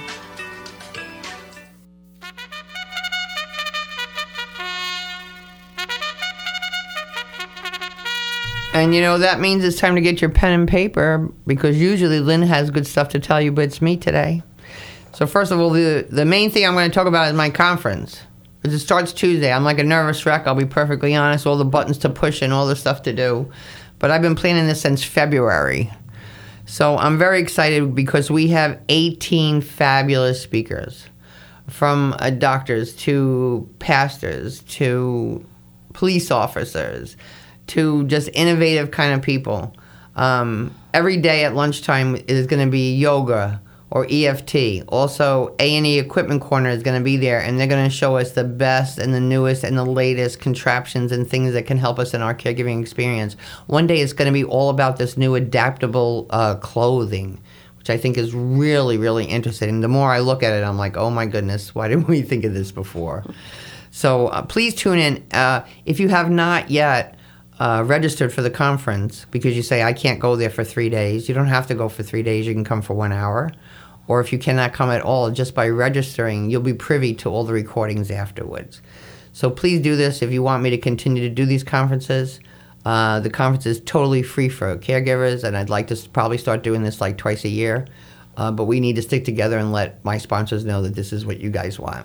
And you know, that means it's time to get your pen and paper, because usually Lynn has good stuff to tell you, but it's me today. So first of all, the, the main thing I'm going to talk about is my conference. Because it starts Tuesday. I'm like a nervous wreck, I'll be perfectly honest, all the buttons to push and all the stuff to do. But I've been planning this since February. So I'm very excited because we have eighteen fabulous speakers, from uh, doctors to pastors to police officers, to just innovative kind of people. Um, every day at lunchtime is going to be yoga or E F T. Also, A and E Equipment Corner is going to be there, and they're going to show us the best and the newest and the latest contraptions and things that can help us in our caregiving experience. One day it's going to be all about this new adaptable uh, clothing, which I think is really, really interesting. The more I look at it, I'm like, oh my goodness, why didn't we think of this before? So uh, please tune in. Uh, if you have not yet Uh, registered for the conference, because you say, I can't go there for three days. You don't have to go for three days. You can come for one hour. Or if you cannot come at all, just by registering, you'll be privy to all the recordings afterwards. So please do this if you want me to continue to do these conferences. Uh, the conference is totally free for caregivers, and I'd like to probably start doing this like twice a year. Uh, but we need to stick together and let my sponsors know that this is what you guys want.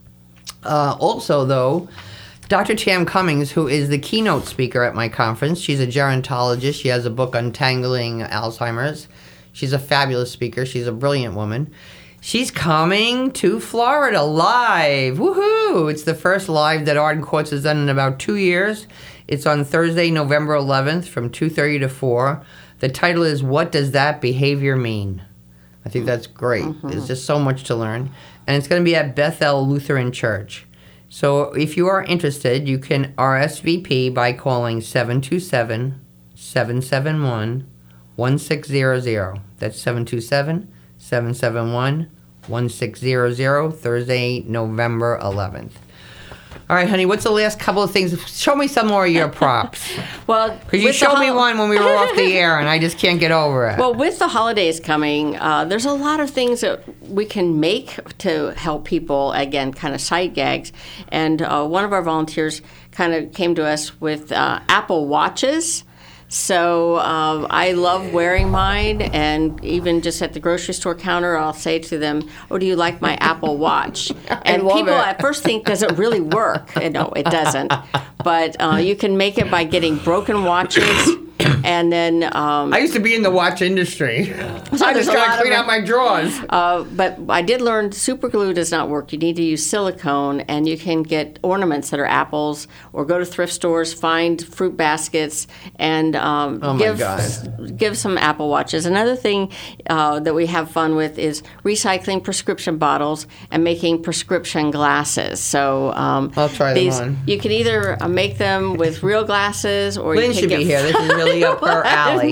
Uh, also, though, Doctor Tam Cummings, who is the keynote speaker at my conference, she's a gerontologist. She has a book, Untangling Alzheimer's. She's a fabulous speaker. She's a brilliant woman. She's coming to Florida live. Woohoo! It's the first live that Arden Courts has done in about two years. It's on Thursday, November eleventh from two thirty to four. The title is, What Does That Behavior Mean? I think that's great. Mm-hmm. There's just so much to learn. And it's going to be at Bethel Lutheran Church. So if you are interested, you can R S V P by calling seven two seven, seven seven one, one six zero zero. That's seven two seven, seven seven one, one six zero zero, Thursday, November eleventh. All right, honey, what's the last couple of things? Show me some more of your props. Well, because you showed me one when we were off the air, and I just can't get over it. Well, with the holidays coming, uh, there's a lot of things that we can make to help people, again, kind of sight gags. And uh, one of our volunteers kind of came to us with uh, Apple Watches. So um, I love wearing mine, and even just at the grocery store counter, I'll say to them, "Oh, do you like my Apple Watch?" And people it. at first think, "Does it really work?" And no, it doesn't. But uh, you can make it by getting broken watches. And then um, I used to be in the watch industry. So I just got to clean out my drawers. Uh, but I did learn super glue does not work. You need to use silicone, and you can get ornaments that are apples, or go to thrift stores, find fruit baskets, and um, oh give God. give some Apple Watches. Another thing uh, that we have fun with is recycling prescription bottles and making prescription glasses. So um, I'll try these, them on. You can either make them with real glasses, or Lynn you can should get be here. This is really really up her alley.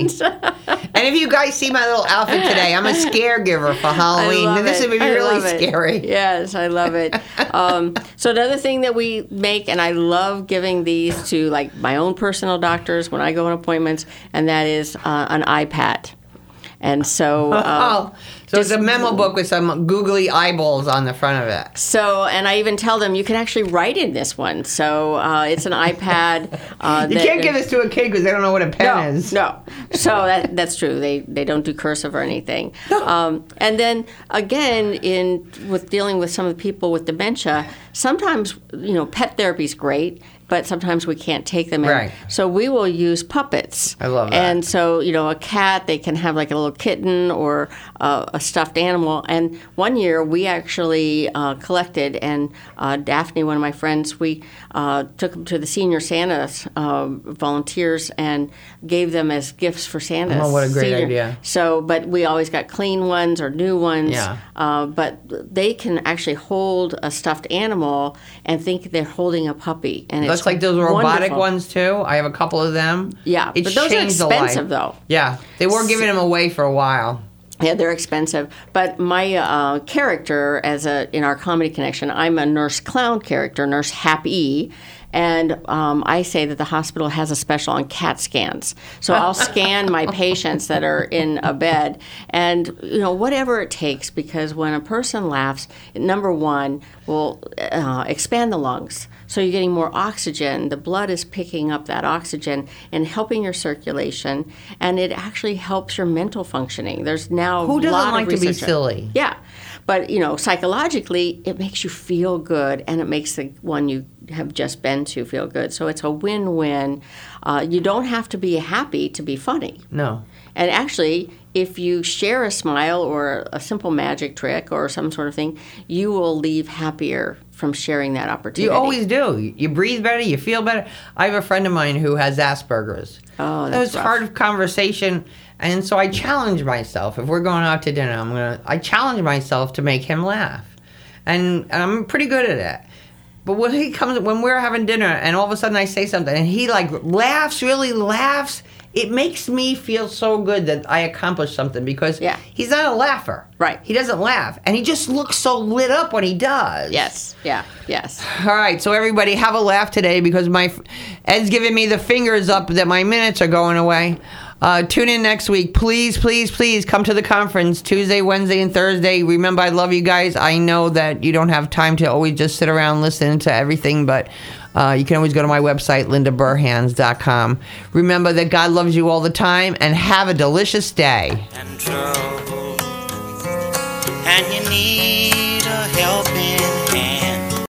And if you guys see my little outfit today, I'm a caregiver for Halloween. I love This it. would be I really love it. scary. Yes, I love it. Um, so another thing that we make, and I love giving these to like my own personal doctors when I go on appointments, and that is uh, an iPad. And so, uh, oh, so it's a memo book with some googly eyeballs on the front of it. So, and I even tell them you can actually write in this one. So uh, it's an iPad. Uh, you that, can't give this to a kid because they don't know what a pen no, is. No, so that, that's true. They they don't do cursive or anything. Um, and then again, in with dealing with some of the people with dementia, sometimes you know pet therapy is great. But sometimes we can't take them in. Right. So we will use puppets. I love that. And so, you know, a cat, they can have like a little kitten or uh, a stuffed animal. And one year we actually uh, collected, and uh, Daphne, one of my friends, we uh, took them to the Senior Santa uh, volunteers and gave them as gifts for Santa. Oh, what a great Senior. idea. So, but we always got clean ones or new ones. Yeah. Uh, but they can actually hold a stuffed animal and think they're holding a puppy. And it's Looks like those robotic wonderful. ones too. I have a couple of them. Yeah, It's but those are changed the life. expensive though. Yeah, they were giving them away for a while. Yeah, they're expensive. But my uh, character, as a in our comedy connection, I'm a nurse clown character, Nurse Happy. And um, I say that the hospital has a special on CAT scans. So I'll scan my patients that are in a bed, and you know whatever it takes, because when a person laughs, number one will uh, expand the lungs. So you're getting more oxygen. The blood is picking up that oxygen and helping your circulation, and it actually helps your mental functioning. There's now Who a doesn't lot like of to be research. silly? Yeah. But, you know, psychologically, it makes you feel good, and it makes the one you have just been to feel good. So it's a win-win. Uh, you don't have to be happy to be funny. No. And actually, if you share a smile or a simple magic trick or some sort of thing, you will leave happier from sharing that opportunity. You always do. You breathe better. You feel better. I have a friend of mine who has Asperger's. Oh, that's It was rough. hard conversation, and so I challenge myself. If we're going out to dinner, I'm gonna. I challenge myself to make him laugh, and, and I'm pretty good at it. But when he comes, when we're having dinner, and all of a sudden I say something, and he like laughs, really laughs, it makes me feel so good that I accomplished something, because Yeah. he's not a laugher. Right. He doesn't laugh, and he just looks so lit up when he does. Yes. Yeah. Yes. All right, so everybody have a laugh today, because my Ed's giving me the fingers up that my minutes are going away. Uh, tune in next week. Please, please, please come to the conference Tuesday, Wednesday, and Thursday. Remember, I love you guys. I know that you don't have time to always just sit around listening to everything, but uh, you can always go to my website, linda burhans dot com. Remember that God loves you all the time, and have a delicious day. And trouble, and you need a helping hand.